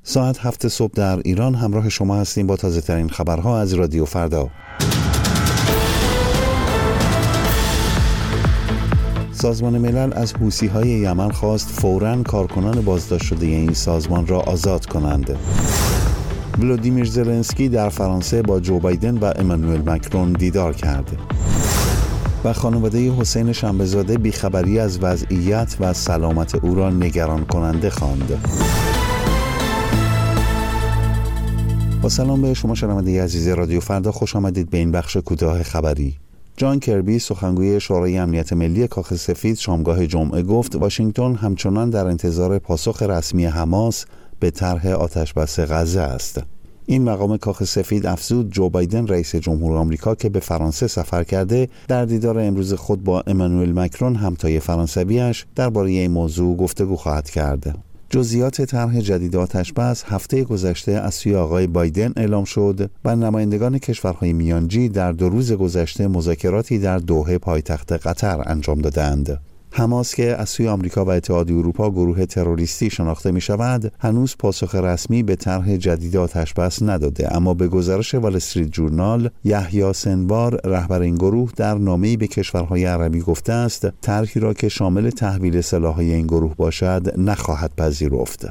ساعت 7 صبح در ایران همراه شما هستیم با تازه ترین خبرها از رادیو فردا. سازمان ملل از حوثی‌های یمن خواست فوراً کارکنان بازداشت شده این سازمان را آزاد کنند. ولودیمیر زلنسکی در فرانسه با جو بایدن و امانوئل مکرون دیدار کرد. و خانواده حسین شنبه‌زاده بیخبری از وضعیت و سلامت او را نگران کننده خواند. با سلام به شما شنونده عزیز رادیو فردا، خوش آمدید به این بخش کوتاه خبری. جان کربی سخنگوی شورای امنیت ملی کاخ سفید شامگاه جمعه گفت واشنگتن همچنان در انتظار پاسخ رسمی حماس به طرح آتشبس غزه است. این مقام کاخ سفید افزود جو بایدن رئیس جمهور آمریکا که به فرانسه سفر کرده در دیدار امروز خود با امانوئل مکرون همتای فرانسویش درباره این موضوع گفتگو خواهد کرد. جزئیات طرح جدید آتشبس هفته گذشته از سوی آقای بایدن اعلام شد و نمایندگان کشورهای میانجی در 2 روز گذشته مذاکراتی در دوحه پایتخت قطر انجام دادند. حماس که از سوی آمریکا و اتحادیه اروپا گروه تروریستی شناخته می شود، هنوز پاسخ رسمی به طرح جدید آتشبس نداده، اما به گزارش وال استریت جورنال یحیی سنوار رهبر این گروه در نامه‌ای به کشورهای عربی گفته است طرحی را که شامل تحویل سلاح‌های این گروه باشد نخواهد پذیرفت.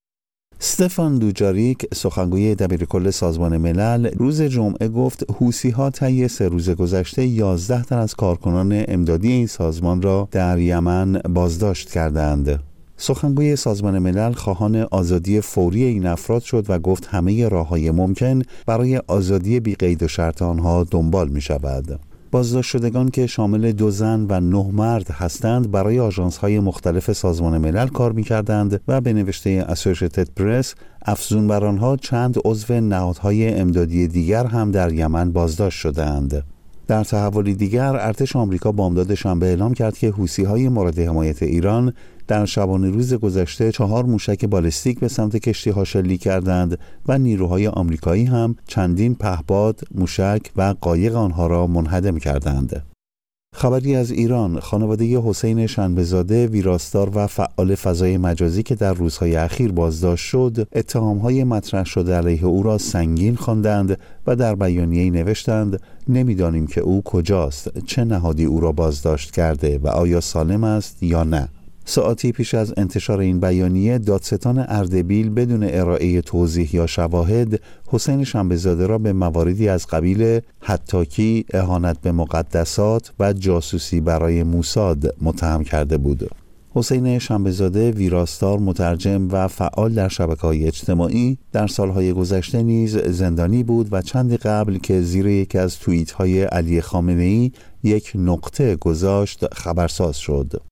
استفان دوجاریک سخنگوی دبیرکل سازمان ملل روز جمعه گفت حوثی‌ها طی 3 روز گذشته 11 تن از کارکنان امدادی این سازمان را در یمن بازداشت کردند. سخنگوی سازمان ملل خواهان آزادی فوری این افراد شد و گفت همه راه‌های ممکن برای آزادی بی قید و شرط آنها دنبال می‌شود. بازداشت شدگان که شامل 2 زن و 9 مرد هستند برای آژانس‌های مختلف سازمان ملل کار می‌کردند و به نوشته اسوشییتد پرس افزون بر آنها چند عضو نهادهای امدادی دیگر هم در یمن بازداشت شدند. در تحولی دیگر ارتش آمریکا بامداد شنبه اعلام کرد که حوثی‌های مورد حمایت ایران در شبانه روز گذشته 4 موشک بالستیک به سمت کشتی‌ها شلیک کردند و نیروهای آمریکایی هم چندین پهپاد، موشک و قایق آنها را منهدم کردند. خبری از ایران: خانواده حسین شنبه‌زاده ویراستار و فعال فضای مجازی که در روزهای اخیر بازداشت شد، اتهام‌های مطرح شده علیه او را سنگین خواندند و در بیانیه‌ای نوشتند نمی‌دانیم که او کجاست، چه نهادی او را بازداشت کرده و آیا سالم است یا نه. ساعتی پیش از انتشار این بیانیه، دادستان اردبیل بدون ارائه توضیح یا شواهد حسین شنبه‌زاده را به مواردی از قبیل هتاکی، اهانت به مقدسات و جاسوسی برای موساد متهم کرده بود. حسین شنبه‌زاده ویراستار، مترجم و فعال در شبکه‌های اجتماعی در سالهای گذشته نیز زندانی بود و چندی قبل که زیر یکی از توییت‌های علی خامنه‌ای یک نقطه گذاشت خبرساز شد.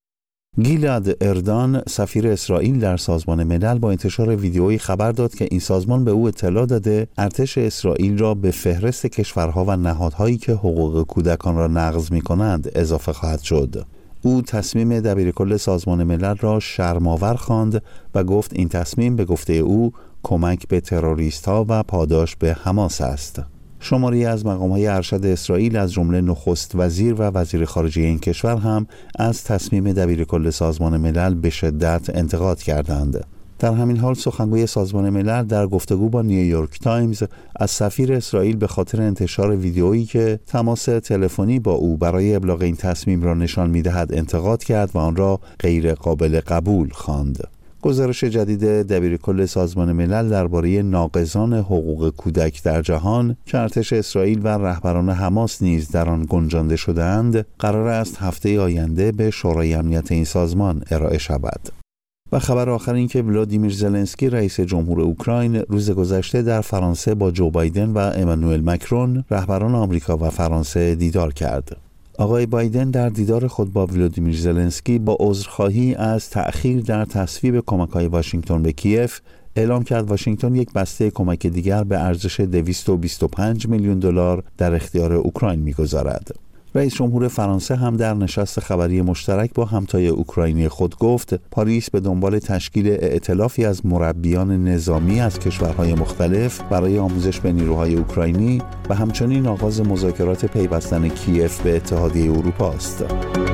گیلاد اردان سفیر اسرائیل در سازمان ملل با انتشار ویدیویی خبر داد که این سازمان به او اطلاع داده ارتش اسرائیل را به فهرست کشورها و نهادهایی که حقوق کودکان را نقض می‌کنند اضافه خواهد شد. او تصمیم دبیرکل سازمان ملل را شرم‌آور خواند و گفت این تصمیم به گفته او کمک به تروریست‌ها و پاداش به حماس است. شماری از مقام‌های ارشد اسرائیل از جمله نخست وزیر و وزیر خارجه این کشور هم از تصمیم دبیرکل سازمان ملل به شدت انتقاد کردند. در همین حال سخنگوی سازمان ملل در گفتگو با نیویورک تایمز از سفیر اسرائیل به خاطر انتشار ویدئویی که تماس تلفنی با او برای ابلاغ این تصمیم را نشان می‌دهد انتقاد کرد و آن را غیر قابل قبول خواند. گزارش جدید دبیرکل سازمان ملل درباره ناقضان حقوق کودک در جهان که ارتش اسرائیل و رهبران حماس نیز در آن گنجانده شده‌اند، قرار است هفته آینده به شورای امنیت این سازمان ارائه شود. و خبر آخر این که ولودیمیر زلنسکی رئیس جمهور اوکراین روز گذشته در فرانسه با جو بایدن و امانوئل مکرون رهبران آمریکا و فرانسه دیدار کرد. آقای بایدن در دیدار خود با ولودیمیر زلنسکی با عذرخواهی از تأخیر در تصویب کمک‌های واشنگتن به کیف اعلام کرد واشنگتن یک بسته کمک دیگر به ارزش 225 میلیون دلار در اختیار اوکراین می‌گذارد. رئیس جمهور فرانسه هم در نشست خبری مشترک با همتای اوکراینی خود گفت پاریس به دنبال تشکیل ائتلافی از مربیان نظامی از کشورهای مختلف برای آموزش به نیروهای اوکراینی و همچنین آغاز مذاکرات پیوستن کیف به اتحادیه اروپا است.